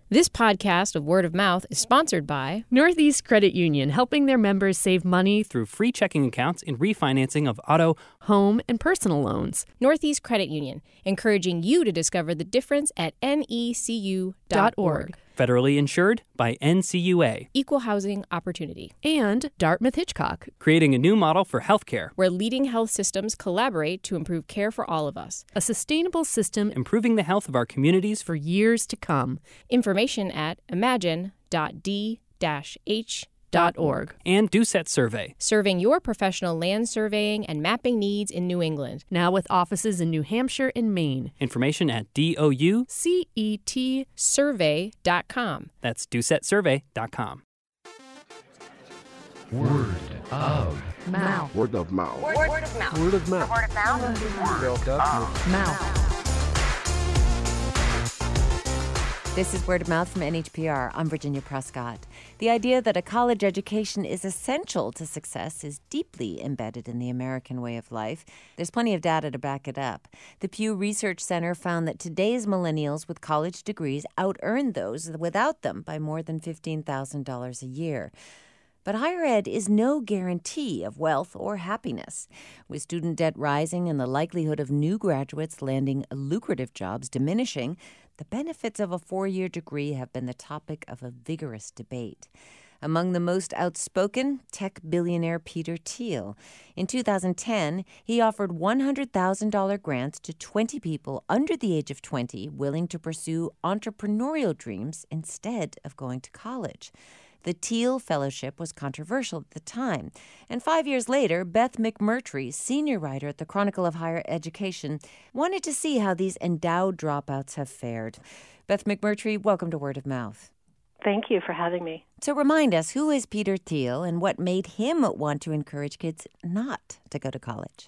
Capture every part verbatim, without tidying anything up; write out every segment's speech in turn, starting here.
This podcast of Word of Mouth is sponsored by Northeast Credit Union, helping their members save money through free checking accounts and refinancing of auto, home, and personal loans. Northeast Credit Union, encouraging you to discover the difference at N E C U dot org. Federally insured by N C U A. Equal housing opportunity. And Dartmouth Hitchcock, creating a new model for healthcare, where leading health systems collaborate to improve care for all of us. A sustainable system improving the health of our communities for years to come. Information at imagine dot d dash h dot org. And Doucette Survey, serving your professional land surveying and mapping needs in New England. Now with offices in New Hampshire and Maine. Information at D O U C E T survey dot com. That's Doucette Survey dot com. Word of mouth. Word of mouth. Word, word of mouth. Word of mouth. Word of mouth. Word of mouth. This is Word of Mouth from N H P R. I'm Virginia Prescott. The idea that a college education is essential to success is deeply embedded in the American way of life. There's plenty of data to back it up. The Pew Research Center found that today's millennials with college degrees out-earned those without them by more than fifteen thousand dollars a year. But higher ed is no guarantee of wealth or happiness. With student debt rising and the likelihood of new graduates landing lucrative jobs diminishing, the benefits of a four-year degree have been the topic of a vigorous debate. Among the most outspoken, tech billionaire Peter Thiel. In two thousand ten, he offered one hundred thousand dollars grants to twenty people under the age of twenty willing to pursue entrepreneurial dreams instead of going to college. The Thiel Fellowship was controversial at the time. And five years later, Beth McMurtry, senior writer at the Chronicle of Higher Education, wanted to see how these endowed dropouts have fared. Beth McMurtry, welcome to Word of Mouth. Thank you for having me. So remind us, who is Peter Thiel and what made him want to encourage kids not to go to college?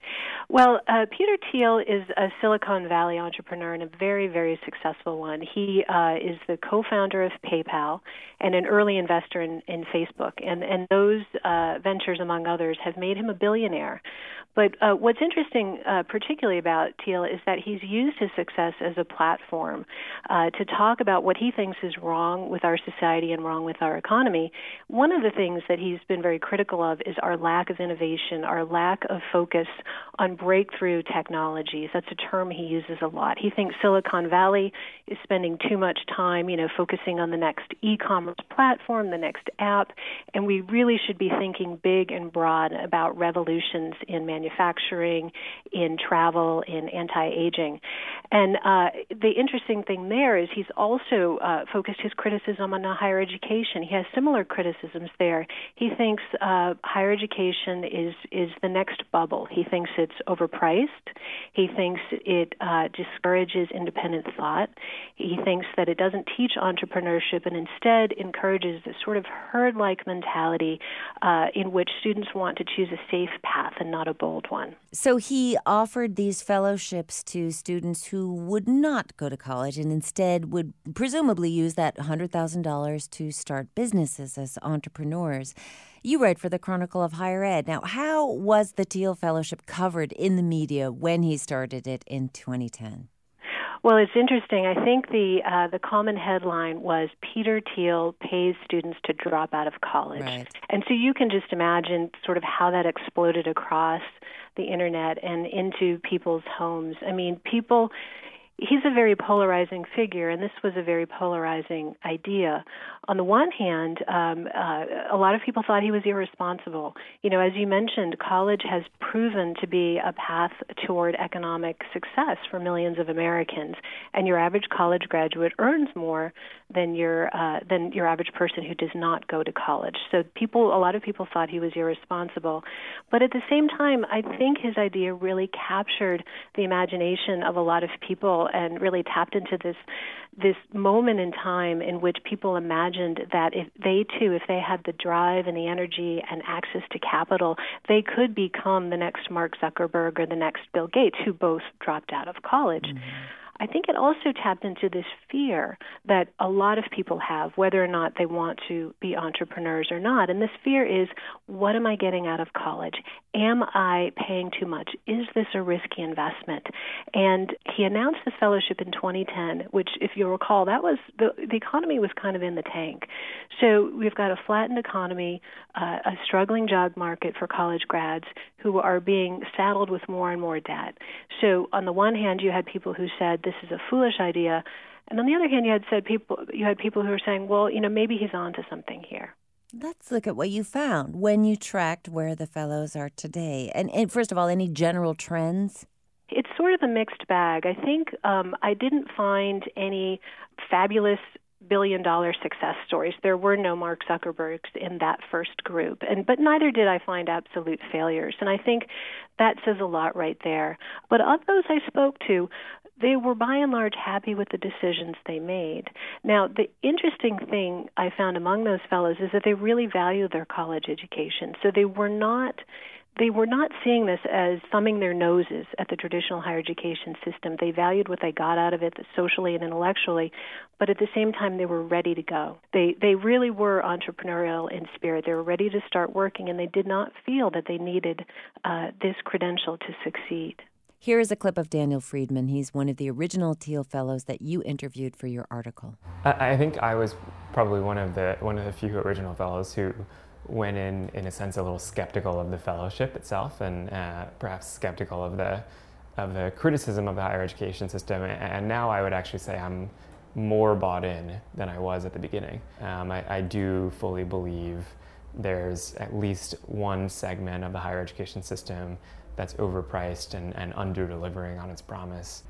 Well, uh, Peter Thiel is a Silicon Valley entrepreneur and a very, very successful one. He uh, is the co-founder of PayPal and an early investor in, in Facebook. And, and those uh, ventures, among others, have made him a billionaire. But uh, what's interesting, uh, particularly about Thiel, is that he's used his success as a platform uh, to talk about what he thinks is wrong with our society and wrong with our economy. One of the things that he's been very critical of is our lack of innovation, our lack of focus on breakthrough technologies. That's a term he uses a lot. He thinks Silicon Valley is spending too much time, you know, focusing on the next e-commerce platform, the next app, and we really should be thinking big and broad about revolutions in manufacturing. manufacturing, in travel, in anti-aging. And uh, the interesting thing there is he's also uh, focused his criticism on higher education. He has similar criticisms there. He thinks uh, higher education is, is the next bubble. He thinks it's overpriced. He thinks it uh, discourages independent thought. He thinks that it doesn't teach entrepreneurship and instead encourages this sort of herd-like mentality uh, in which students want to choose a safe path and not a bold one. So he offered these fellowships to students who would not go to college and instead would presumably use that one hundred thousand dollars to start businesses as entrepreneurs. You write for the Chronicle of Higher Ed. Now, how was the Thiel Fellowship covered in the media when he started it in twenty ten? Well, it's interesting. I think the uh, the common headline was Peter Thiel pays students to drop out of college. Right. And so you can just imagine sort of how that exploded across the Internet and into people's homes. I mean, people... He's a very polarizing figure, and this was a very polarizing idea. On the one hand, um, uh, a lot of people thought he was irresponsible. You know, as you mentioned, college has proven to be a path toward economic success for millions of Americans, and your average college graduate earns more than your uh, than your average person who does not go to college. So people, a lot of people thought he was irresponsible. But at the same time, I think his idea really captured the imagination of a lot of people and really tapped into this this moment in time in which people imagined that if they too, if they had the drive and the energy and access to capital, they could become the next Mark Zuckerberg or the next Bill Gates, who both dropped out of college. Mm-hmm. I think it also tapped into this fear that a lot of people have, whether or not they want to be entrepreneurs or not. And this fear is, what am I getting out of college? Am I paying too much? Is this a risky investment? And he announced this fellowship in twenty ten, which, if you'll recall, that was the, the economy was kind of in the tank. So we've got a flattened economy, uh, a struggling job market for college grads who are being saddled with more and more debt. So on the one hand, you had people who said this is a foolish idea, and on the other hand, you had said people you had people who were saying, well, you know, maybe he's onto something here. Let's look at what you found when you tracked where the fellows are today. And, and first of all, any general trends? It's sort of a mixed bag. I think um, I didn't find any fabulous billion-dollar success stories. There were no Mark Zuckerbergs in that first group, and but neither did I find absolute failures. And I think that says a lot right there. But of those I spoke to, they were by and large happy with the decisions they made. Now, the interesting thing I found among those fellows is that they really value their college education. So they were not They were not seeing this as thumbing their noses at the traditional higher education system. They valued what they got out of it socially and intellectually, but at the same time, they were ready to go. They they really were entrepreneurial in spirit. They were ready to start working, and they did not feel that they needed uh, this credential to succeed. Here is a clip of Daniel Friedman. He's one of the original Thiel Fellows that you interviewed for your article. I, I think I was probably one of the one of the few original fellows who went in, in a sense, a little skeptical of the fellowship itself, and uh, perhaps skeptical of the of the criticism of the higher education system. And now I would actually say I'm more bought in than I was at the beginning. Um, I, I do fully believe there's at least one segment of the higher education system that's overpriced and, and under-delivering on its promise.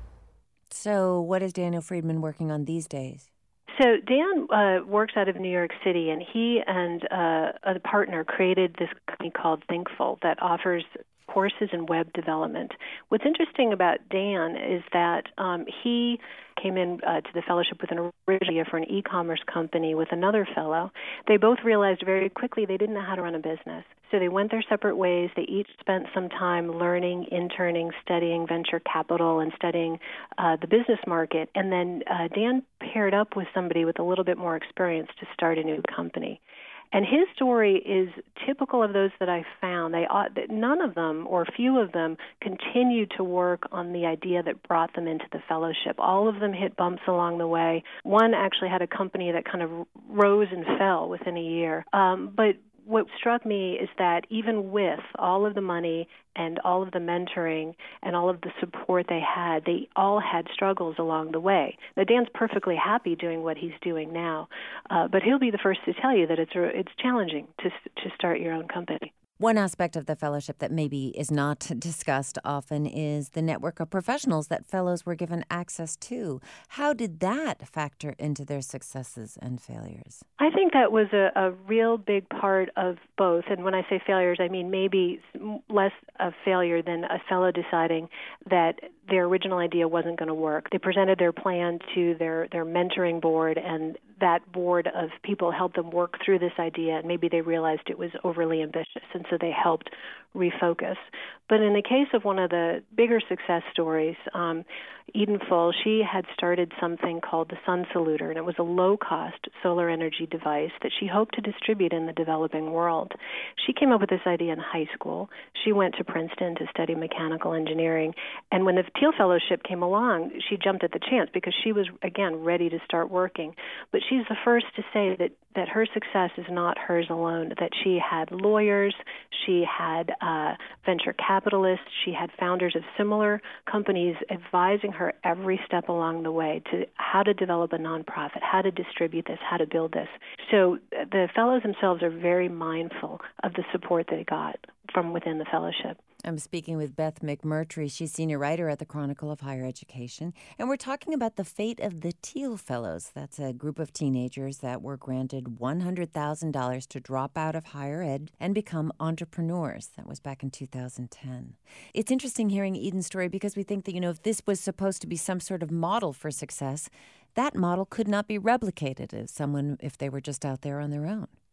So what is Daniel Friedman working on these days? So Dan uh, works out of New York City, and he and uh, a partner created this company called Thinkful that offers courses in web development. What's interesting about Dan is that um, he came in uh, to the fellowship with an original idea for an e-commerce company with another fellow. They both realized very quickly they didn't know how to run a business. So they went their separate ways. They each spent some time learning, interning, studying venture capital, and studying uh, the business market. And then uh, Dan paired up with somebody with a little bit more experience to start a new company. And his story is typical of those that I found. They ought, none of them, or few of them, continued to work on the idea that brought them into the fellowship. All of them hit bumps along the way. One actually had a company that kind of rose and fell within a year. Um, but what struck me is that even with all of the money and all of the mentoring and all of the support they had, they all had struggles along the way. Now, Dan's perfectly happy doing what he's doing now, uh, but he'll be the first to tell you that it's it's challenging to to start your own company. One aspect of the fellowship that maybe is not discussed often is the network of professionals that fellows were given access to. How did that factor into their successes and failures? I think that was a, a real big part of both. And when I say failures, I mean maybe less of failure than a fellow deciding that their original idea wasn't going to work. They presented their plan to their, their mentoring board, and that board of people helped them work through this idea, and maybe they realized it was overly ambitious, and so they helped refocus. But in the case of one of the bigger success stories, um, Eden Full, she had started something called the Sun Saluter, and it was a low-cost solar energy device that she hoped to distribute in the developing world. She came up with this idea in high school. She went to Princeton to study mechanical engineering, and when the Thiel Fellowship came along, she jumped at the chance because she was, again, ready to start working. But she's the first to say that, that her success is not hers alone, that she had lawyers, she had uh, venture capitalists, she had founders of similar companies advising her every step along the way to how to develop a nonprofit, how to distribute this, how to build this. So the fellows themselves are very mindful of the support they got from within the fellowship. I'm speaking with Beth McMurtry. She's senior writer at the Chronicle of Higher Education, and we're talking about the fate of the Thiel Fellows. That's a group of teenagers that were granted one hundred thousand dollars to drop out of higher ed and become entrepreneurs. That was back in two thousand ten. It's interesting hearing Eden's story because we think that, you know, if this was supposed to be some sort of model for success, that model could not be replicated if someone, if they were just out there on their own.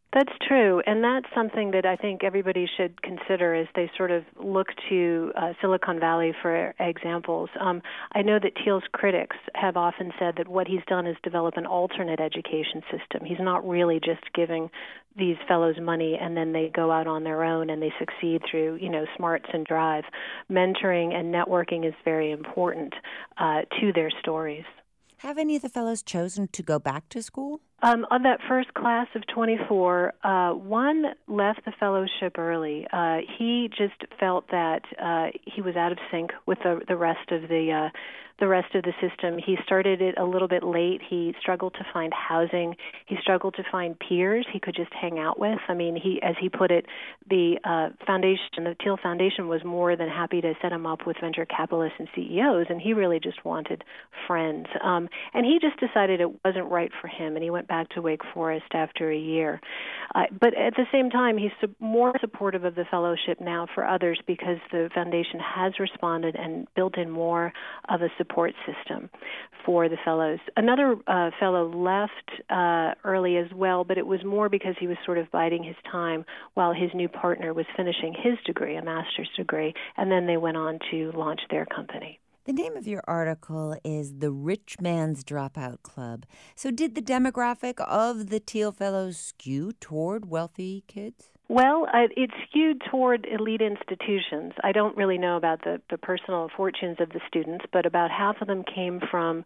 That's true, and that's something that I think everybody should consider as they sort of look to uh, Silicon Valley for examples. Um, I know that Thiel's critics have often said that what he's done is develop an alternate education system. He's not really just giving these fellows money and then they go out on their own and they succeed through, you know, smarts and drive. Mentoring and networking is very important uh, to their stories. Have any of the fellows chosen to go back to school? Um, of that first class of twenty-four, uh, one left the fellowship early. Uh, he just felt that uh, he was out of sync with the, the rest of the uh, the rest of the system. He started it a little bit late. He struggled to find housing. He struggled to find peers he could just hang out with. I mean, he, as he put it, the uh, foundation, the Thiel Foundation, was more than happy to set him up with venture capitalists and C E Os, and he really just wanted friends. Um, and he just decided it wasn't right for him, and he went back to Wake Forest after a year. Uh, but at the same time, he's su- more supportive of the fellowship now for others because the foundation has responded and built in more of a support system for the fellows. Another uh, fellow left uh, early as well, but it was more because he was sort of biding his time while his new partner was finishing his degree, a master's degree, and then they went on to launch their company. The name of your article is The Rich Man's Dropout Club. So did the demographic of the Thiel Fellows skew toward wealthy kids? Well, uh, it skewed toward elite institutions. I don't really know about the, the personal fortunes of the students, but about half of them came from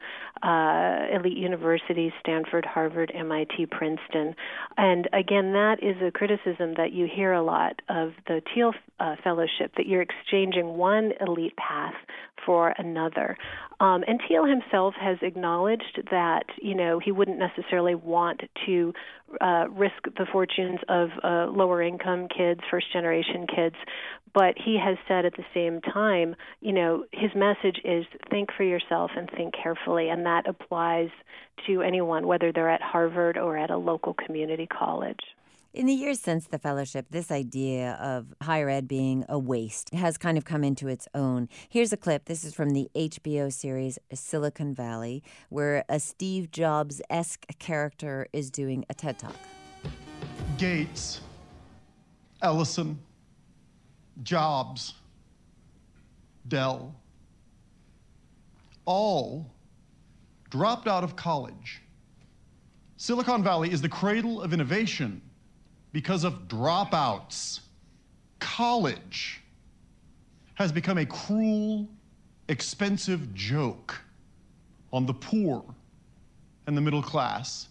uh, elite universities, Stanford, Harvard, M I T, Princeton. And again, that is a criticism that you hear a lot of the Thiel uh, Fellowship, that you're exchanging one elite path for another. Um, and Thiel himself has acknowledged that, you know, he wouldn't necessarily want to uh, risk the fortunes of uh, lower-income kids, first-generation kids, but he has said at the same time, you know, his message is think for yourself and think carefully, and that applies to anyone, whether they're at Harvard or at a local community college. In the years since the fellowship, this idea of higher ed being a waste has kind of come into its own. Here's a clip. This is from the H B O series Silicon Valley, where a Steve Jobs-esque character is doing a TED Talk. Gates, Ellison, Jobs, Dell, all dropped out of college. Silicon Valley is the cradle of innovation because of dropouts. College has become a cruel, expensive joke on the poor and the middle class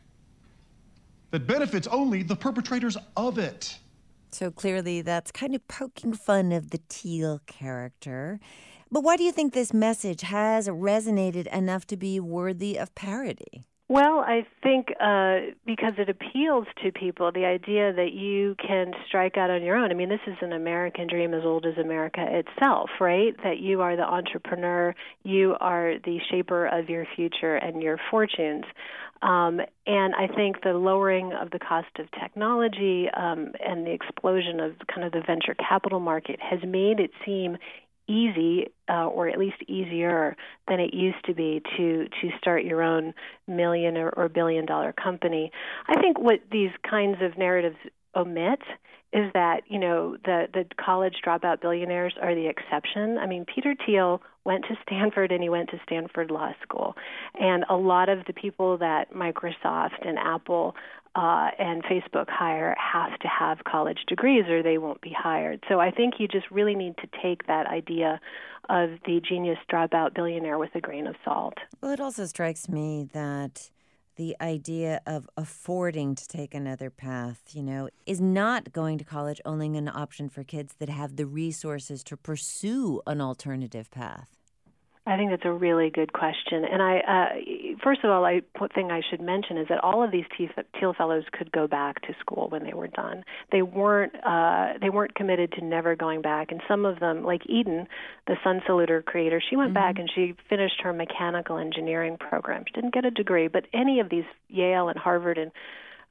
that benefits only the perpetrators of it. So clearly that's kind of poking fun of the Thiel character. But why do you think this message has resonated enough to be worthy of parody? Well, I think uh, because it appeals to people, the idea that you can strike out on your own. I mean, this is an American dream as old as America itself, right? That you are the entrepreneur, you are the shaper of your future and your fortunes. Um, and I think the lowering of the cost of technology um, and the explosion of kind of the venture capital market has made it seem easy, uh, or at least easier than it used to be to to start your own million or, or billion dollar company. I think what these kinds of narratives omit is that, you know, the, the college dropout billionaires are the exception. I mean, Peter Thiel went to Stanford and he went to Stanford Law School. And a lot of the people that Microsoft and Apple uh, and Facebook hire have to have college degrees or they won't be hired. So I think you just really need to take that idea of the genius dropout billionaire with a grain of salt. Well, it also strikes me that the idea of affording to take another path, you know, is not going to college only an option for kids that have the resources to pursue an alternative path. I think that's a really good question. And I, uh, first of all, I one thing I should mention is that all of these Thiel Fellows could go back to school when they were done. They weren't uh, they weren't committed to never going back. And some of them, like Eden, the Sun Saluter creator, she went mm-hmm. back and she finished her mechanical engineering program. She didn't get a degree, but any of these Yale and Harvard and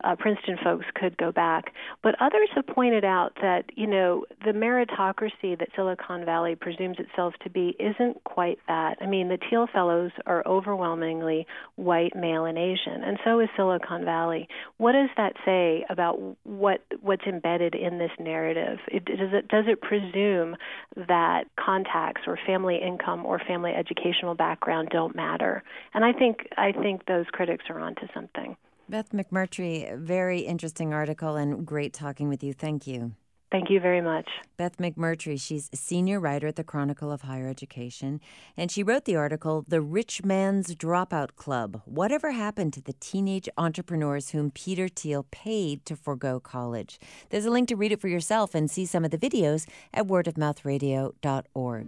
uh, Princeton folks could go back. But others have pointed out that, you know, the meritocracy that Silicon Valley presumes itself to be isn't quite that. I mean, the Thiel Fellows are overwhelmingly white, male, and Asian, and so is Silicon Valley. What does that say about what what's embedded in this narrative? It, does it does it presume that contacts or family income or family educational background don't matter? And I think I think those critics are onto something. Beth McMurtry, very interesting article and great talking with you. Thank you. Thank you very much. Beth McMurtry, she's a senior writer at the Chronicle of Higher Education, and she wrote the article, The Rich Man's Dropout Club, Whatever Happened to the Teenage Entrepreneurs Whom Peter Thiel Paid to Forgo College. There's a link to read it for yourself and see some of the videos at word of mouth radio dot org.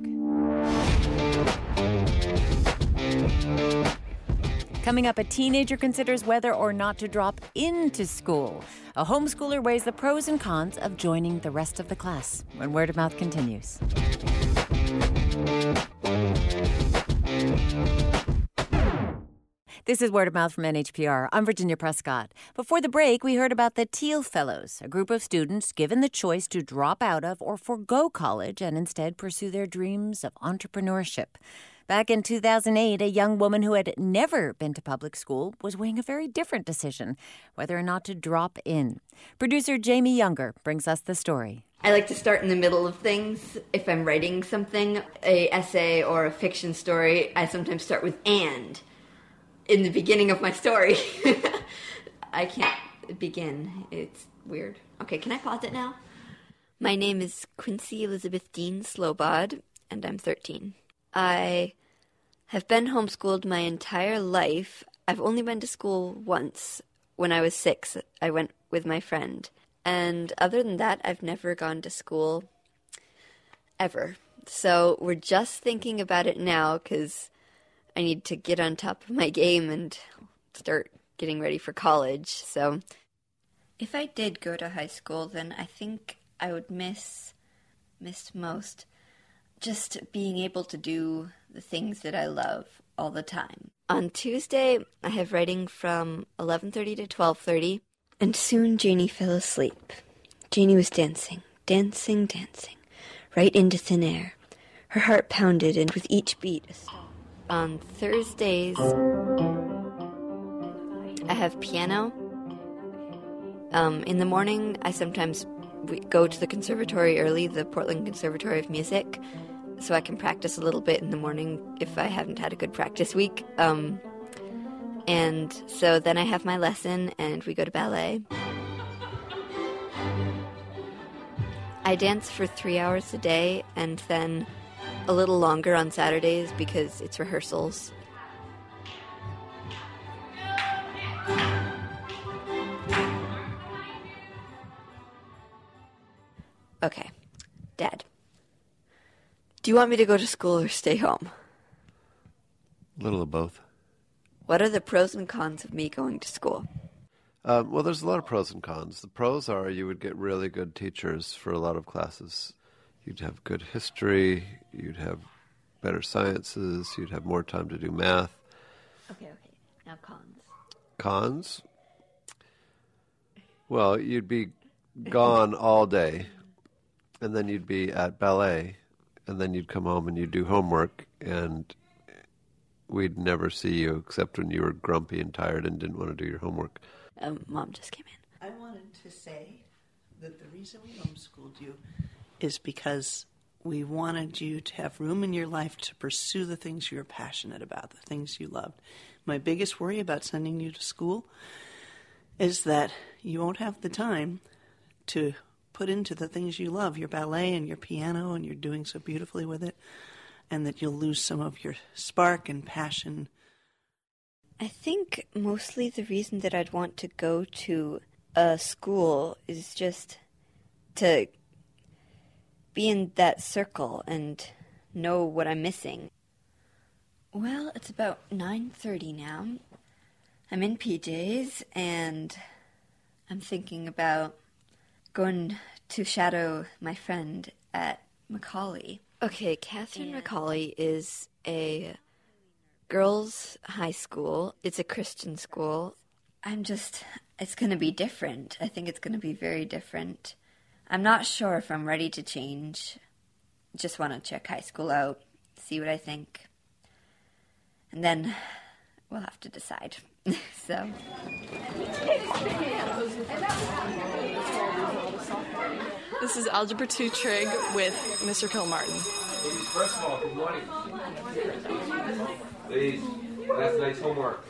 Coming up, a teenager considers whether or not to drop into school. A homeschooler weighs the pros and cons of joining the rest of the class when Word of Mouth continues. This is Word of Mouth from N H P R. I'm Virginia Prescott. Before the break, we heard about the Thiel Fellows, a group of students given the choice to drop out of or forgo college and instead pursue their dreams of entrepreneurship. Back in two thousand eight, a young woman who had never been to public school was weighing a very different decision, whether or not to drop in. Producer Jamie Younger brings us the story. I like to start in the middle of things. If I'm writing something, a essay or a fiction story, I sometimes start with "and" in the beginning of my story. I can't begin. It's weird. Okay, can I pause it now? My name is Quincy Elizabeth Dean Slobod, and I'm thirteen. I have been homeschooled my entire life. I've only been to school once. When I was six, I went with my friend. And other than that, I've never gone to school ever. So we're just thinking about it now because I need to get on top of my game and start getting ready for college. So if I did go to high school, then I think I would miss, miss most just being able to do the things that I love all the time. On Tuesday, I have writing from eleven thirty to twelve thirty, and soon Janie fell asleep. Janie was dancing, dancing, dancing, right into thin air. Her heart pounded, and with each beat, a song. On Thursdays, I have piano. Um, in the morning, I sometimes go to the conservatory early, the Portland Conservatory of Music, so I can practice a little bit in the morning if I haven't had a good practice week. Um, and so then I have my lesson and we go to ballet. I dance for three hours a day and then a little longer on Saturdays because it's rehearsals. Okay, Dad. Do you want me to go to school or stay home? A little of both. What are the pros and cons of me going to school? Um, well, there's a lot of pros and cons. The pros are you would get really good teachers for a lot of classes. You'd have good history. You'd have better sciences. You'd have more time to do math. Okay, okay. Now cons. Cons? Well, you'd be gone all day, and then you'd be at ballet, and then you'd come home and you'd do homework, and we'd never see you except when you were grumpy and tired and didn't want to do your homework. Um, Mom just came in. I wanted to say that the reason we homeschooled you is because we wanted you to have room in your life to pursue the things you were passionate about, the things you loved. My biggest worry about sending you to school is that you won't have the time to put into the things you love, your ballet and your piano, and you're doing so beautifully with it, and that you'll lose some of your spark and passion. I think mostly the reason that I'd want to go to a school is just to be in that circle and know what I'm missing. Well, it's about nine thirty now. I'm in P Js, and I'm thinking about going to shadow my friend at Macaulay. Okay, Catherine yeah. Macaulay is a girls' high school. It's a Christian school. I'm just, it's going to be different. I think it's going to be very different. I'm not sure if I'm ready to change. Just want to check high school out, see what I think. And then we'll have to decide. So. This is Algebra two Trig with Mister Kilmartin. First of all, good morning. Please, last night's homework.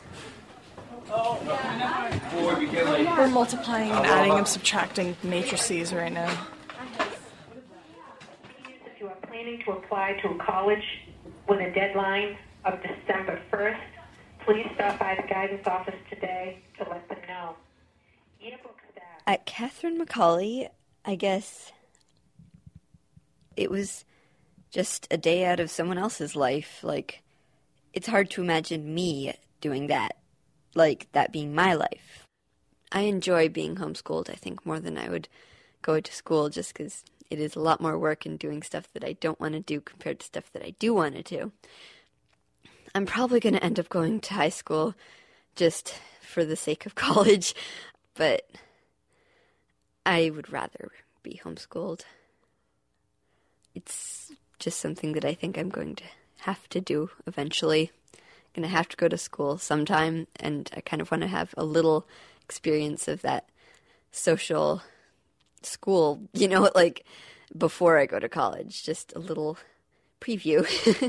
Before we begin, like, We're multiplying and adding and subtracting matrices right now. If you are planning to apply to a college with a deadline of December first, please stop by the guidance office today to let them know. Yearbook staff. At Catherine McCauley, I guess it was just a day out of someone else's life. Like, it's hard to imagine me doing that, like that being my life. I enjoy being homeschooled, I think, more than I would go to school, just because it is a lot more work and doing stuff that I don't want to do compared to stuff that I do want to do. I'm probably going to end up going to high school just for the sake of college, but I would rather be homeschooled. It's just something that I think I'm going to have to do eventually. I'm going to have to go to school sometime, and I kind of want to have a little experience of that social school, you know, like before I go to college, just a little preview.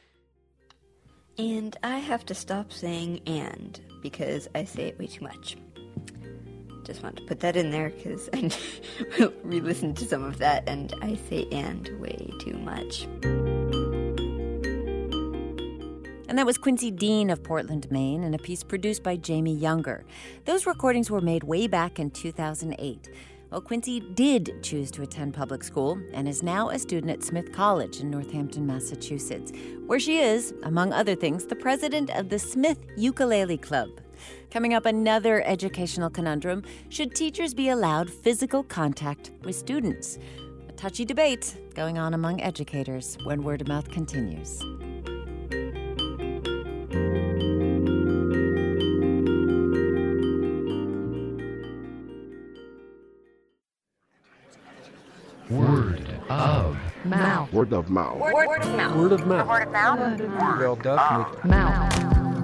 And I have to stop saying and because I say it way too much. Just wanted to put that in there because I re-listened to some of that and I say and way too much. And that was Quincy Dean of Portland, Maine, in a piece produced by Jamie Younger. Those recordings were made way back in two thousand eight. Well, Quincy did choose to attend public school and is now a student at Smith College in Northampton, Massachusetts, where she is, among other things, the president of the Smith Ukulele Club. Coming up, another educational conundrum. Should teachers be allowed physical contact with students? A touchy debate going on among educators when Word of Mouth continues. Word of mouth. Word of mouth. Word, word of mouth. Word of mouth. Word of mouth. Word of mouth.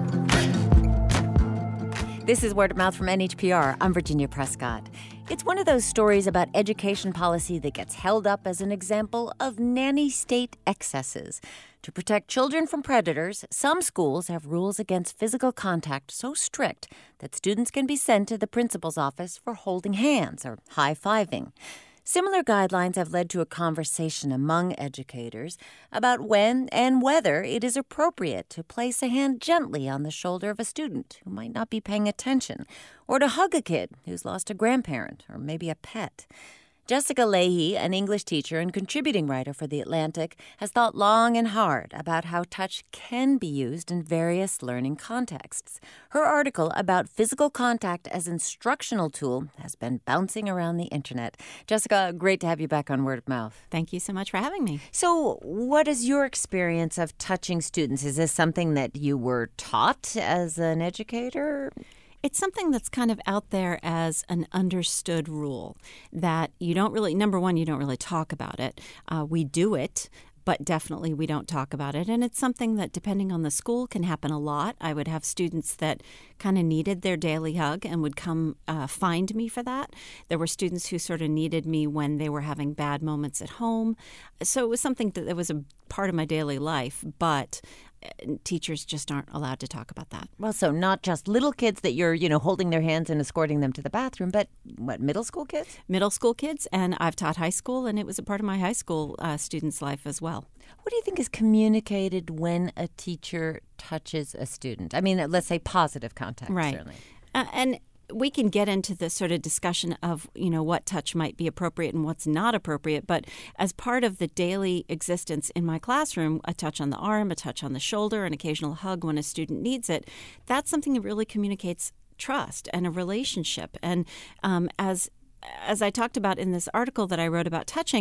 This is Word of Mouth from N H P R. I'm Virginia Prescott. It's one of those stories about education policy that gets held up as an example of nanny state excesses. To protect children from predators, some schools have rules against physical contact so strict that students can be sent to the principal's office for holding hands or high-fiving. Similar guidelines have led to a conversation among educators about when and whether it is appropriate to place a hand gently on the shoulder of a student who might not be paying attention, or to hug a kid who's lost a grandparent or maybe a pet. Jessica Leahy, an English teacher and contributing writer for The Atlantic, has thought long and hard about how touch can be used in various learning contexts. Her article about physical contact as instructional tool has been bouncing around the internet. Jessica, great to have you back on Word of Mouth. Thank you so much for having me. So, what is your experience of touching students? Is this something that you were taught as an educator? It's something that's kind of out there as an understood rule that you don't really, number one, you don't really talk about it. Uh, we do it, but definitely we don't talk about it. And it's something that, depending on the school, can happen a lot. I would have students that kind of needed their daily hug and would come uh, find me for that. There were students who sort of needed me when they were having bad moments at home. So it was something that, that was a part of my daily life, but teachers just aren't allowed to talk about that. Well, so not just little kids that you're, you know, holding their hands and escorting them to the bathroom, but what, middle school kids? Middle school kids, and I've taught high school, and it was a part of my high school uh, students' life as well. What do you think is communicated when a teacher touches a student? I mean, let's say positive contact, right. certainly. Uh, and we can get into the sort of discussion of, you know, what touch might be appropriate and what's not appropriate. But as part of the daily existence in my classroom, a touch on the arm, a touch on the shoulder, an occasional hug when a student needs it, that's something that really communicates trust and a relationship. And um, as As I talked about in this article that I wrote about touching,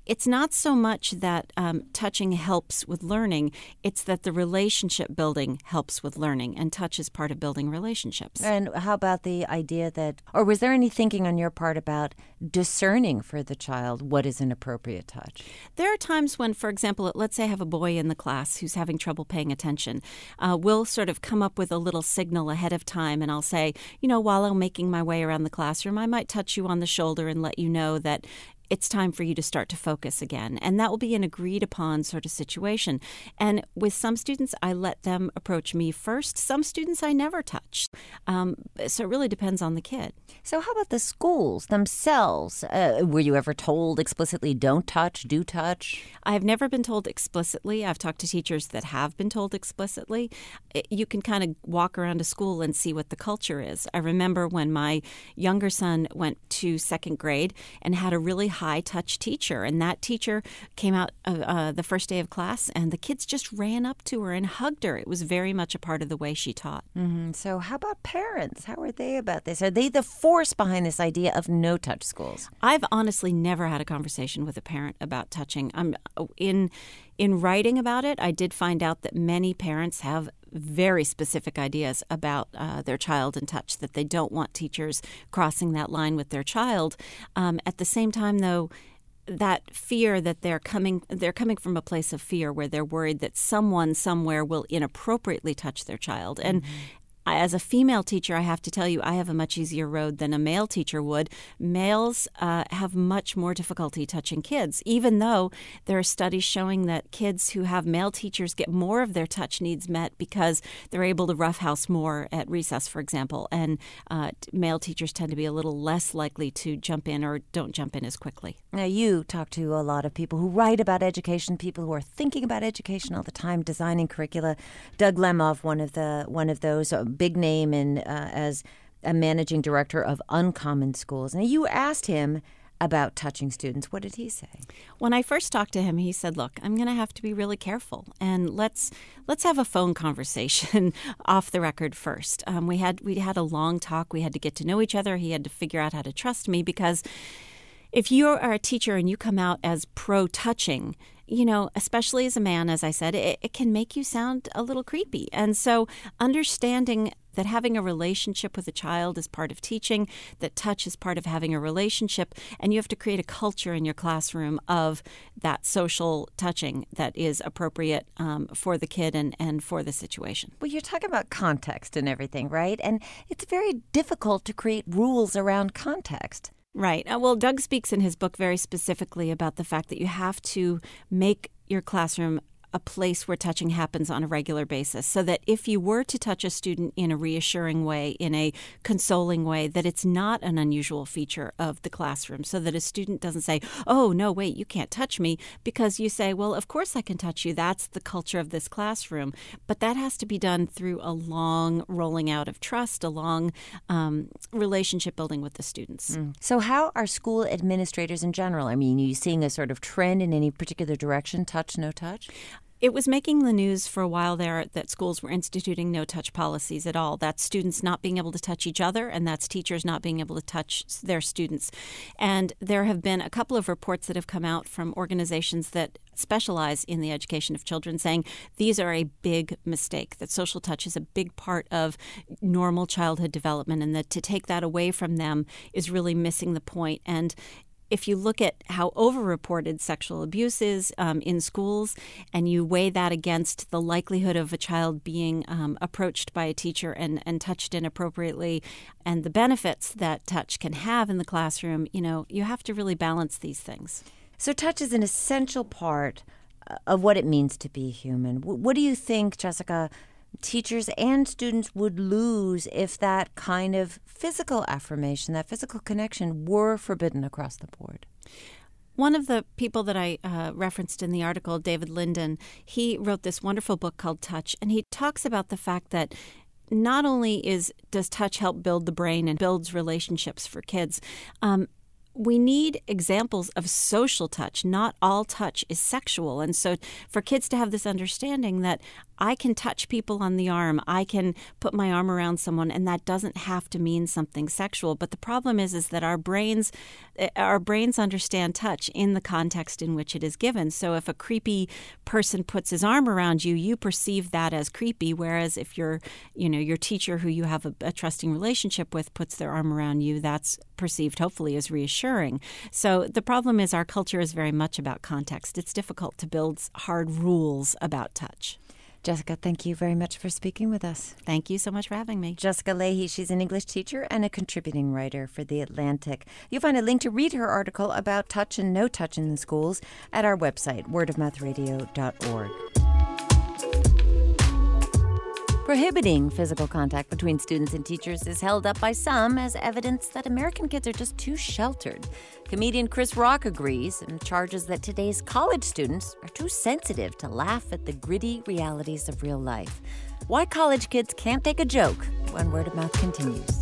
it's not so much that um, touching helps with learning, it's that the relationship building helps with learning, and touch is part of building relationships. And how about the idea that, or was there any thinking on your part about discerning for the child what is an appropriate touch? There are times when, for example, let's say I have a boy in the class who's having trouble paying attention. Uh, we'll sort of come up with a little signal ahead of time, and I'll say, you know, while I'm making my way around the classroom, I might touch you on the shoulder and let you know that it's time for you to start to focus again. And that will be an agreed upon sort of situation. And with some students, I let them approach me first. Some students I never touch. Um, so it really depends on the kid. So how about the schools themselves? Uh, were you ever told explicitly, don't touch, do touch? I've never been told explicitly. I've talked to teachers that have been told explicitly. You can kind of walk around a school and see what the culture is. I remember when my younger son went to second grade and had a really high-touch teacher, and that teacher came out uh, uh, the first day of class, and the kids just ran up to her and hugged her. It was very much a part of the way she taught. Mm-hmm. So how about parents? How are they about this? Are they the force behind this idea of no-touch schools? I've honestly never had a conversation with a parent about touching. I'm in in writing about it, I did find out that many parents have very specific ideas about uh, their child and touch, that they don't want teachers crossing that line with their child. Um, at the same time, though, that fear that they're coming they're coming from a place of fear where they're worried that someone somewhere will inappropriately touch their child. And mm-hmm. As a female teacher, I have to tell you, I have a much easier road than a male teacher would. Males uh, have much more difficulty touching kids, even though there are studies showing that kids who have male teachers get more of their touch needs met because they're able to roughhouse more at recess, for example, and uh, male teachers tend to be a little less likely to jump in or don't jump in as quickly. Now, you talk to a lot of people who write about education, people who are thinking about education all the time, designing curricula. Doug Lemov, one of the one of those. Uh, big name in uh, as a managing director of Uncommon Schools. Now, you asked him about touching students. What did he say? When I first talked to him, he said, look, I'm going to have to be really careful, and let's let's have a phone conversation off the record first. Um, we had we had a long talk. We had to get to know each other. He had to figure out how to trust me, because if you are a teacher and you come out as pro-touching, you know, especially as a man, as I said, it, it can make you sound a little creepy. And so understanding that having a relationship with a child is part of teaching, that touch is part of having a relationship, and you have to create a culture in your classroom of that social touching that is appropriate um, for the kid and, and for the situation. Well, you're talking about context and everything, right? And it's very difficult to create rules around context. Right. Uh, well, Doug speaks in his book very specifically about the fact that you have to make your classroom a place where touching happens on a regular basis, so that if you were to touch a student in a reassuring way, in a consoling way, that it's not an unusual feature of the classroom, so that a student doesn't say, oh, no, wait, you can't touch me, because you say, well, of course I can touch you. That's the culture of this classroom. But that has to be done through a long rolling out of trust, a long um, relationship building with the students. Mm. So how are school administrators in general? I mean, are you seeing a sort of trend in any particular direction, touch, no touch? It was making the news for a while there that schools were instituting no-touch policies at all. That's students not being able to touch each other, and that's teachers not being able to touch their students. And there have been a couple of reports that have come out from organizations that specialize in the education of children saying these are a big mistake, that social touch is a big part of normal childhood development, and that to take that away from them is really missing the point. And if you look at how overreported sexual abuse is um, in schools, and you weigh that against the likelihood of a child being um, approached by a teacher and, and touched inappropriately, and the benefits that touch can have in the classroom, you know, you have to really balance these things. So touch is an essential part of what it means to be human. What do you think, Jessica, teachers and students would lose if that kind of physical affirmation, that physical connection, were forbidden across the board? One of the people that I uh, referenced in the article, David Linden, he wrote this wonderful book called Touch, and he talks about the fact that not only is does touch help build the brain and builds relationships for kids, um, we need examples of social touch. Not all touch is sexual. And so for kids to have this understanding that I can touch people on the arm, I can put my arm around someone, and that doesn't have to mean something sexual. But the problem is, is that our brains, our brains understand touch in the context in which it is given. So if a creepy person puts his arm around you, you perceive that as creepy. Whereas if your, you know, your teacher who you have a, a trusting relationship with puts their arm around you, that's perceived hopefully as reassuring. So the problem is our culture is very much about context. It's difficult to build hard rules about touch. Jessica, thank you very much for speaking with us. Thank you so much for having me. Jessica Leahy, she's an English teacher and a contributing writer for The Atlantic. You'll find a link to read her article about touch and no touch in the schools at our website, word of mouth radio dot org. Prohibiting physical contact between students and teachers is held up by some as evidence that American kids are just too sheltered. Comedian Chris Rock agrees and charges that today's college students are too sensitive to laugh at the gritty realities of real life. Why college kids can't take a joke when Word of Mouth continues.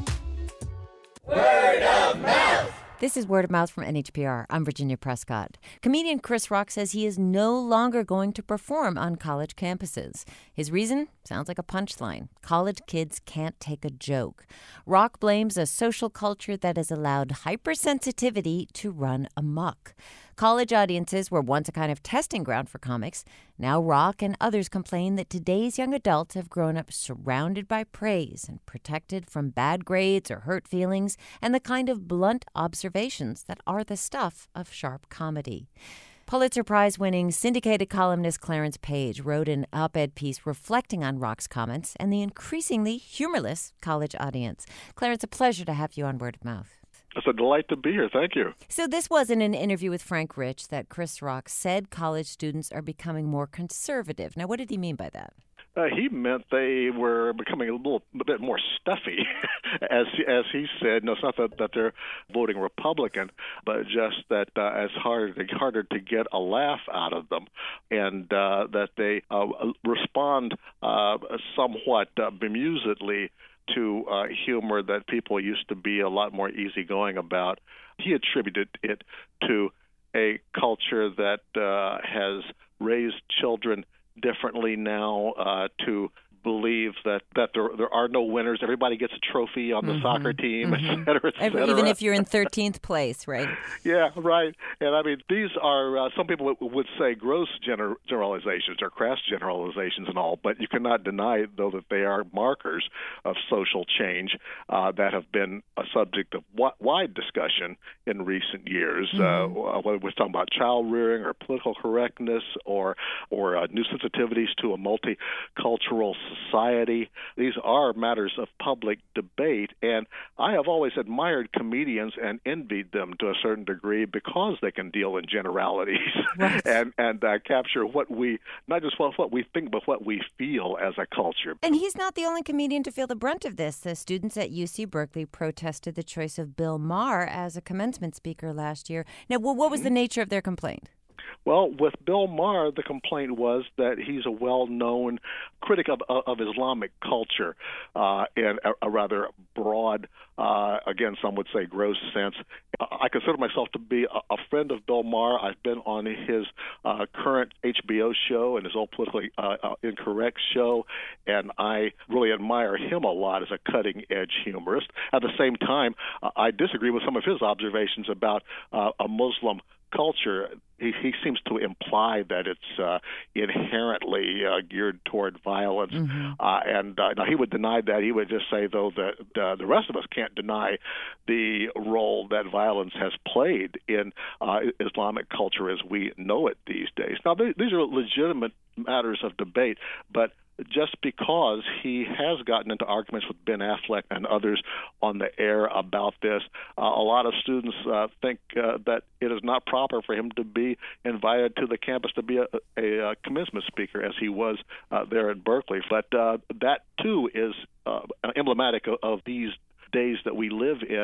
Word of Mouth! This is Word of Mouth from N H P R. I'm Virginia Prescott. Comedian Chris Rock says he is no longer going to perform on college campuses. His reason? Sounds like a punchline. College kids can't take a joke. Rock blames a social culture that has allowed hypersensitivity to run amok. College audiences were once a kind of testing ground for comics. Now Rock and others complain that today's young adults have grown up surrounded by praise and protected from bad grades or hurt feelings and the kind of blunt observations that are the stuff of sharp comedy. Pulitzer Prize-winning syndicated columnist Clarence Page wrote an op-ed piece reflecting on Rock's comments and the increasingly humorless college audience. Clarence, a pleasure to have you on Word of Mouth. It's a delight to be here. Thank you. So this was in an interview with Frank Rich that Chris Rock said college students are becoming more conservative. Now, what did he mean by that? Uh, he meant they were becoming a little a bit more stuffy, as as he said. No, it's not that, that they're voting Republican, but just that uh, it's harder harder to get a laugh out of them, and uh, that they uh, respond uh, somewhat uh, bemusedly to uh, humor that people used to be a lot more easygoing about. He attributed it to a culture that uh, has raised children differently now, uh, to believe that, that there there are no winners. Everybody gets a trophy on the mm-hmm. soccer team, mm-hmm. et cetera, et cetera. Even if you're in thirteenth place, right? Yeah, right. And I mean, these are, uh, some people would say gross gener- generalizations or crass generalizations and all, but you cannot deny, though, that they are markers of social change uh, that have been a subject of w- wide discussion in recent years, mm-hmm. uh, whether we're talking about child rearing or political correctness or, or uh, new sensitivities to a multicultural society. These are matters of public debate, and I have always admired comedians and envied them to a certain degree because they can deal in generalities right. and and uh, capture what we, not just what, what we think, but what we feel as a culture. And he's not the only comedian to feel the brunt of this. The students at U C Berkeley protested the choice of Bill Maher as a commencement speaker last year. Now, what was the nature of their complaint? Well, with Bill Maher, the complaint was that he's a well-known critic of, of Islamic culture uh, in a, a rather broad, uh, again, some would say gross sense. I consider myself to be a, a friend of Bill Maher. I've been on his uh, current H B O show and his old politically uh, uh, incorrect show, and I really admire him a lot as a cutting-edge humorist. At the same time, uh, I disagree with some of his observations about uh, a Muslim culture. He, he seems to imply that it's uh, inherently uh, geared toward violence, mm-hmm. uh, and uh, now he would deny that. He would just say, though, that uh, the rest of us can't deny the role that violence has played in uh, Islamic culture as we know it these days. Now, they, these are legitimate matters of debate, but just because he has gotten into arguments with Ben Affleck and others on the air about this, uh, a lot of students uh, think uh, that it is not proper for him to be invited to the campus to be a, a, a commencement speaker, as he was uh, there at Berkeley. But uh, that, too, is uh, emblematic of, of these days that we live in,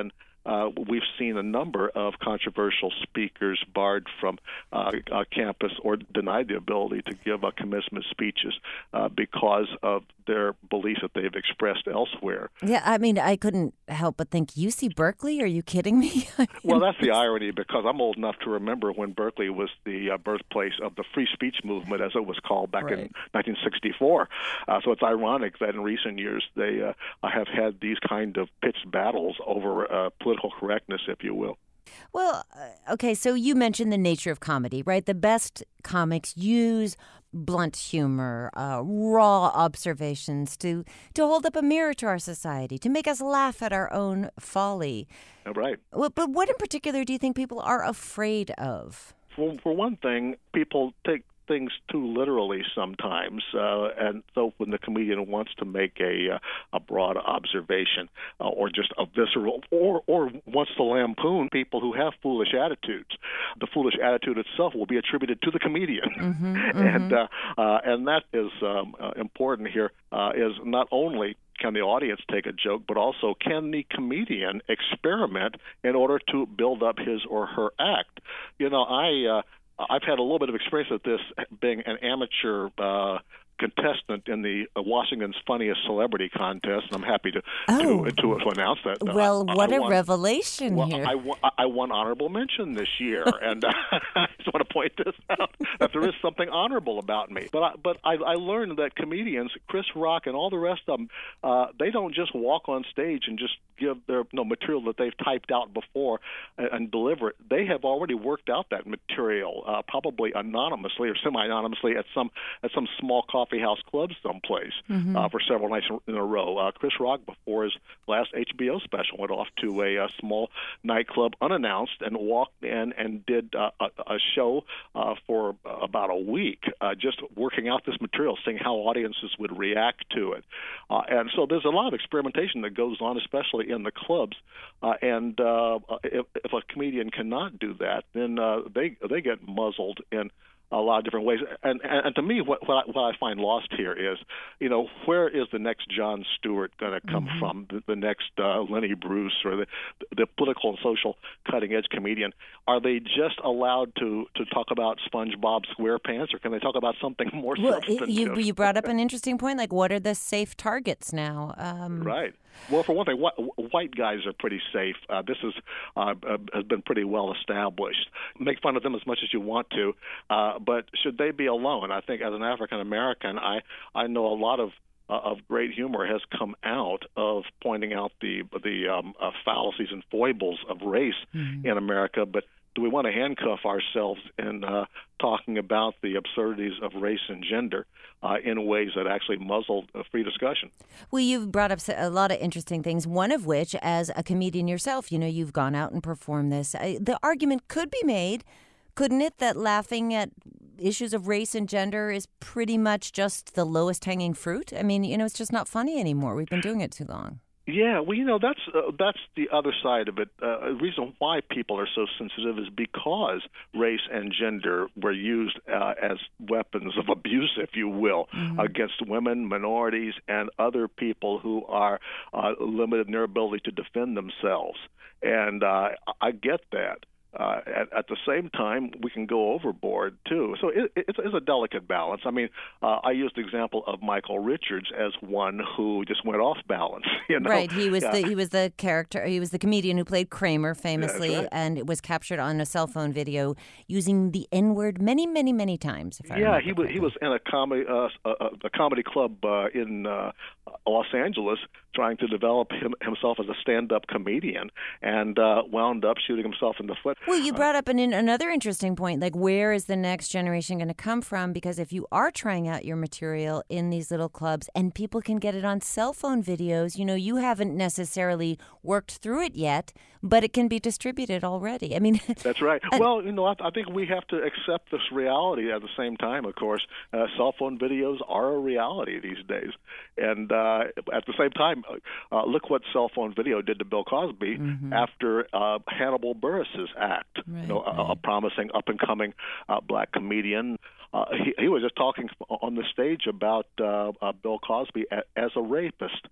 uh, we've seen a number of controversial speakers barred from uh, uh, campus or denied the ability to give uh, commencement speeches uh, because of their beliefs that they've expressed elsewhere. Yeah, I mean, I couldn't help but think, U C Berkeley? Are you kidding me? Well, that's the irony, because I'm old enough to remember when Berkeley was the uh, birthplace of the free speech movement, as it was called back right. in nineteen sixty-four. Uh, so it's ironic that in recent years they uh, have had these kind of pitched battles over uh, political correctness, if you will. Well, okay, so you mentioned the nature of comedy, right? The best comics use blunt humor, uh, raw observations to, to hold up a mirror to our society, to make us laugh at our own folly. Right. Well, but what in particular do you think people are afraid of? For, for one thing, people take things too literally sometimes, uh, and so when the comedian wants to make a uh, a broad observation uh, or just a visceral, or or wants to lampoon people who have foolish attitudes, the foolish attitude itself will be attributed to the comedian, mm-hmm, mm-hmm. and uh, uh, and that is um, uh, important here. Uh, is not only can the audience take a joke, but also can the comedian experiment in order to build up his or her act? You know, I. Uh, I've had a little bit of experience with this, being an amateur uh, contestant in the uh, Washington's Funniest Celebrity contest, and I'm happy to oh. to, to, to announce that. Well, uh, what I a won, revelation well, here! I won, I won honorable mention this year, and uh, I just want to point this out, that there is something honorable about me. But I, but I, I learned that comedians, Chris Rock and all the rest of them, uh, they don't just walk on stage and just give their no material that they've typed out before and, and deliver it. They have already worked out that material, uh, probably anonymously or semi-anonymously at some at some small coffee house club someplace mm-hmm. uh, for several nights in a row. Uh, Chris Rock, before his last H B O special, went off to a, a small nightclub unannounced and walked in and did uh, a, a show uh, for about a week, uh, just working out this material, seeing how audiences would react to it. Uh, and so there's a lot of experimentation that goes on, especially in the clubs. Uh, and uh, if, if a comedian cannot do that, then uh, they they get muzzled in a lot of different ways. And, and, and to me, what, what, I, what I find lost here is, you know, where is the next Jon Stewart going to come mm-hmm. from, the, the next uh, Lenny Bruce, or the, the political and social cutting-edge comedian? Are they just allowed to, to talk about SpongeBob SquarePants, or can they talk about something more well, substantive? You, you brought up an interesting point, like what are the safe targets now? Um, right. Well, for one thing, wh- white guys are pretty safe. Uh, this is uh, uh, has been pretty well established. Make fun of them as much as you want to, uh, but should they be alone? I think as an African American, I I know a lot of uh, of great humor has come out of pointing out the the um, uh, fallacies and foibles of race mm-hmm. in America, but do we want to handcuff ourselves in uh, talking about the absurdities of race and gender uh, in ways that actually muzzle uh, free discussion? Well, you've brought up a lot of interesting things, one of which, as a comedian yourself, you know, you've gone out and performed this. The argument could be made, couldn't it, that laughing at issues of race and gender is pretty much just the lowest hanging fruit? I mean, you know, it's just not funny anymore. We've been doing it too long. Yeah, well, you know, that's uh, that's the other side of it. Uh, the reason why people are so sensitive is because race and gender were used uh, as weapons of abuse, if you will, mm-hmm. against women, minorities, and other people who are uh, limited in their ability to defend themselves. And uh, I get that. Uh, at, at the same time, we can go overboard, too. So it, it's, it's a delicate balance. I mean, uh, I used the example of Michael Richards as one who just went off balance. You know? Right. He was, yeah. the, he was the character, he was the comedian who played Kramer famously, right. and it was captured on a cell phone video using the N-word many, many, many times. If I yeah, he was, correctly. he was in a comedy, uh, a, a comedy club uh, in uh, Los Angeles trying to develop him, himself as a stand-up comedian, and uh, wound up shooting himself in the foot. Well, you brought up an, another interesting point, like where is the next generation going to come from? Because if you are trying out your material in these little clubs and people can get it on cell phone videos, you know, you haven't necessarily worked through it yet, but it can be distributed already. I mean, that's right. And, well, you know, I, I think we have to accept this reality at the same time, of course. Uh, cell phone videos are a reality these days. And uh, at the same time, uh, look what cell phone video did to Bill Cosby mm-hmm. after uh, Hannibal Buress's act, right, you know, right. a, a promising up-and-coming uh, black comedian. Uh, he, he was just talking on the stage about uh, uh, Bill Cosby a, as a rapist.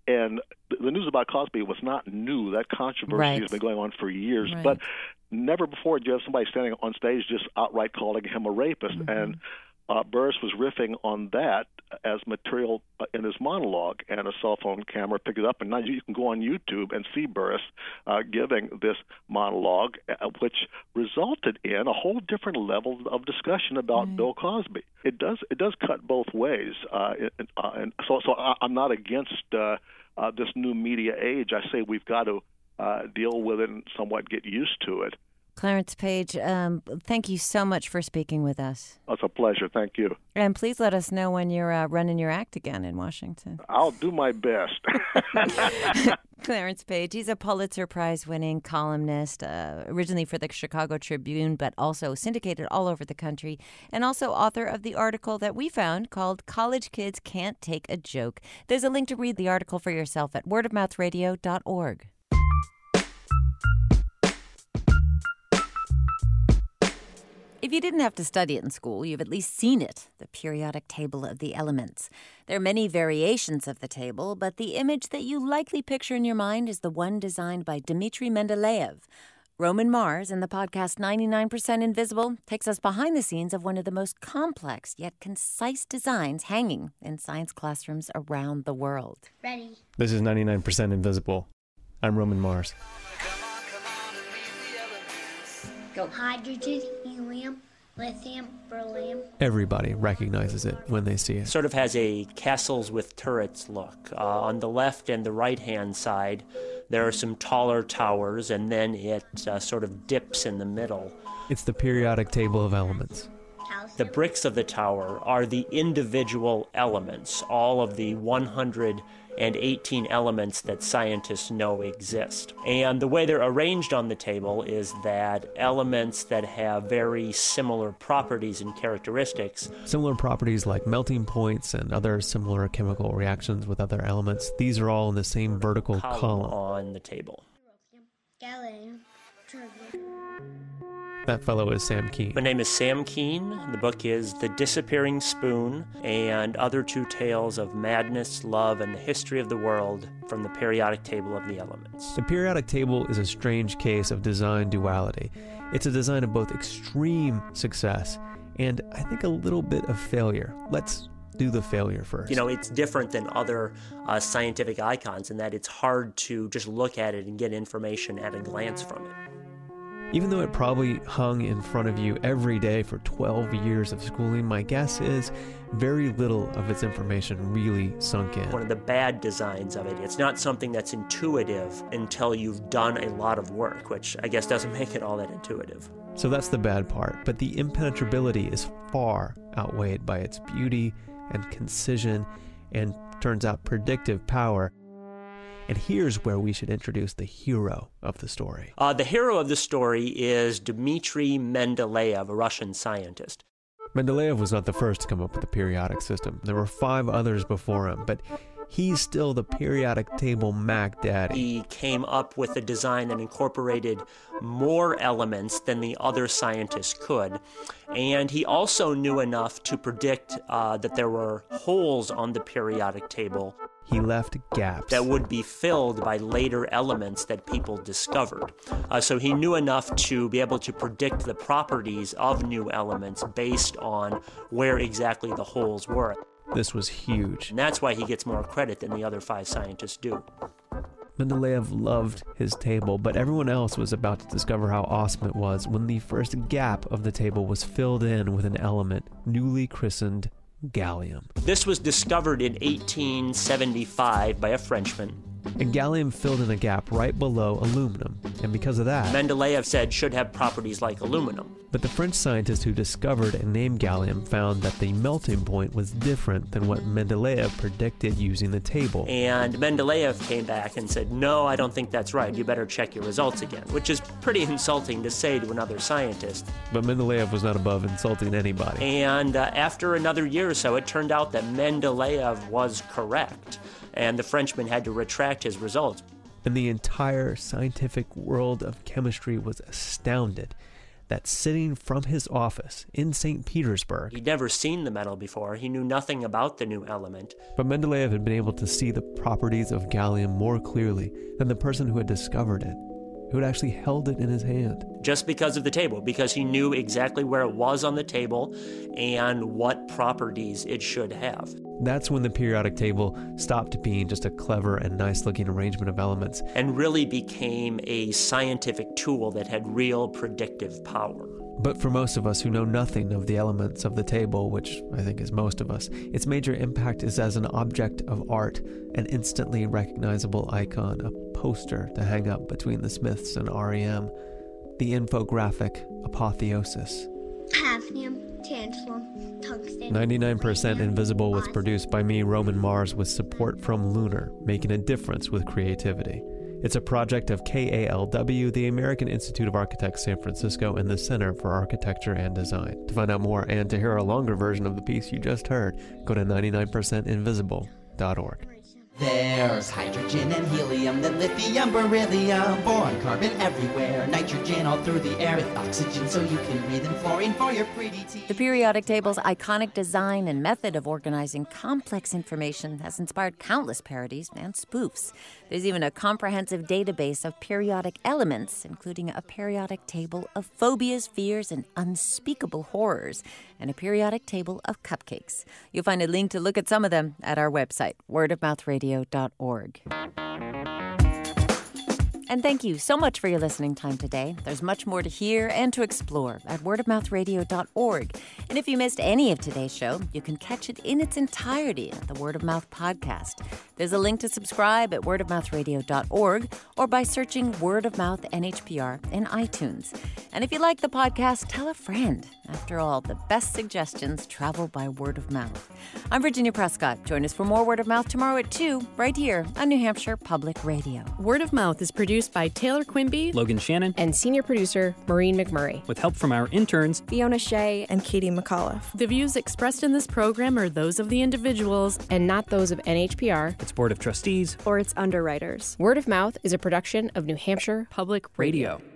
And the news about Cosby was not new. That controversy Right. has been going on for years. Right. But never before did you have somebody standing on stage just outright calling him a rapist. Mm-hmm. And uh, Burris was riffing on that as material uh, in his monologue, and a cell phone camera picked it up. And now you can go on YouTube and see Burris uh, giving this monologue, uh, which resulted in a whole different level of discussion about Right. Bill Cosby. It does it does cut both ways, uh, it, uh, and so so I, I'm not against uh, uh, this new media age. I say we've got to uh, deal with it and somewhat get used to it. Clarence Page, um, thank you so much for speaking with us. It's a pleasure. Thank you. And please let us know when you're uh, running your act again in Washington. I'll do my best. Clarence Page, he's a Pulitzer Prize-winning columnist, uh, originally for the Chicago Tribune, but also syndicated all over the country, and also author of the article that we found called College Kids Can't Take a Joke. There's a link to read the article for yourself at word of mouth radio dot org. If you didn't have to study it in school, you've at least seen it, the periodic table of the elements. There are many variations of the table, but the image that you likely picture in your mind is the one designed by Dmitry Mendeleev. Roman Mars, in the podcast ninety-nine percent Invisible, takes us behind the scenes of one of the most complex yet concise designs hanging in science classrooms around the world. Ready. This is ninety-nine percent Invisible. I'm Roman Mars. Go. Hydrogen, helium, lithium, beryllium. Everybody recognizes it when they see it. Sort of has a castles with turrets look. Uh, on the left and the right-hand side, there are some taller towers, and then it uh, sort of dips in the middle. It's the periodic table of elements. The bricks of the tower are the individual elements, all of the one hundred eighteen elements that scientists know exist. And the way they're arranged on the table is that elements that have very similar properties and characteristics. Similar properties like melting points and other similar chemical reactions with other elements, these are all in the same vertical column, column on the table. Gallium, tritium. That fellow is Sam Keene. My name is Sam Keene. The book is The Disappearing Spoon and Other Two Tales of Madness, Love, and the History of the World from the Periodic Table of the Elements. The periodic table is a strange case of design duality. It's a design of both extreme success and, I think, a little bit of failure. Let's do the failure first. You know, it's different than other uh, scientific icons in that it's hard to just look at it and get information at a glance from it. Even though it probably hung in front of you every day for twelve years of schooling, my guess is very little of its information really sunk in. One of the bad designs of it, it's not something that's intuitive until you've done a lot of work, which I guess doesn't make it all that intuitive. So that's the bad part, but the impenetrability is far outweighed by its beauty and concision and, turns out, predictive power. And here's where we should introduce the hero of the story. Uh, the hero of the story is Dmitry Mendeleev, a Russian scientist. Mendeleev was not the first to come up with the periodic system. There were five others before him, but he's still the periodic table Mac Daddy. He came up with a design that incorporated more elements than the other scientists could. And he also knew enough to predict uh, that there were holes on the periodic table. He left gaps that would be filled by later elements that people discovered. Uh, so he knew enough to be able to predict the properties of new elements based on where exactly the holes were. This was huge. And that's why he gets more credit than the other five scientists do. Mendeleev loved his table, but everyone else was about to discover how awesome it was when the first gap of the table was filled in with an element newly christened gallium. This was discovered in eighteen seventy-five by a Frenchman. And gallium filled in a gap right below aluminum, and because of that, Mendeleev said should have properties like aluminum. But the French scientist who discovered and named gallium found that the melting point was different than what Mendeleev predicted using the table. And Mendeleev came back and said, no, I don't think that's right. You better check your results again, which is pretty insulting to say to another scientist. But Mendeleev was not above insulting anybody. And uh, after another year or so, it turned out that Mendeleev was correct, and the Frenchman had to retract his results. And the entire scientific world of chemistry was astounded that sitting from his office in Saint Petersburg, He'd never seen the metal before. He knew nothing about the new element. but Mendeleev had been able to see the properties of gallium more clearly than the person who had discovered it, who had actually held it in his hand. Just because of the table, because he knew exactly where it was on the table and what properties it should have. That's when the periodic table stopped being just a clever and nice-looking arrangement of elements. And really became a scientific tool that had real predictive power. But for most of us who know nothing of the elements of the table, which I think is most of us, its major impact is as an object of art, an instantly recognizable icon, a poster to hang up between the Smiths and R E M, the infographic apotheosis. Hafnium, tantalum, tungsten. ninety-nine percent Invisible was produced by me, Roman Mars, with support from Lunar, making a difference with creativity. It's a project of K A L W, the American Institute of Architects San Francisco, and the Center for Architecture and Design. To find out more and to hear a longer version of the piece you just heard, go to ninety-nine percent invisible dot org. There's hydrogen and helium, then lithium, beryllium, boron, carbon everywhere, nitrogen all through the air with oxygen so you can breathe, and fluorine for your pretty teeth. The periodic table's iconic design and method of organizing complex information has inspired countless parodies and spoofs. There's even a comprehensive database of periodic elements, including a periodic table of phobias, fears, and unspeakable horrors, and a periodic table of cupcakes. You'll find a link to look at some of them at our website, word of mouth radio dot org. And thank you so much for your listening time today. There's much more to hear and to explore at word of mouth radio dot org. And if you missed any of today's show, you can catch it in its entirety at the Word of Mouth podcast. There's a link to subscribe at word of mouth radio dot org or by searching Word of Mouth N H P R in iTunes. And if you like the podcast, tell a friend. After all, the best suggestions travel by word of mouth. I'm Virginia Prescott. Join us for more Word of Mouth tomorrow at two, right here on New Hampshire Public Radio. Word of Mouth is produced by Taylor Quimby, Logan Shannon, and senior producer Maureen McMurray, with help from our interns Fiona Shea and Katie McAuliffe. The views expressed in this program are those of the individuals and not those of N H P R, its Board of Trustees, or its underwriters. Word of Mouth is a production of New Hampshire Public Radio. Radio.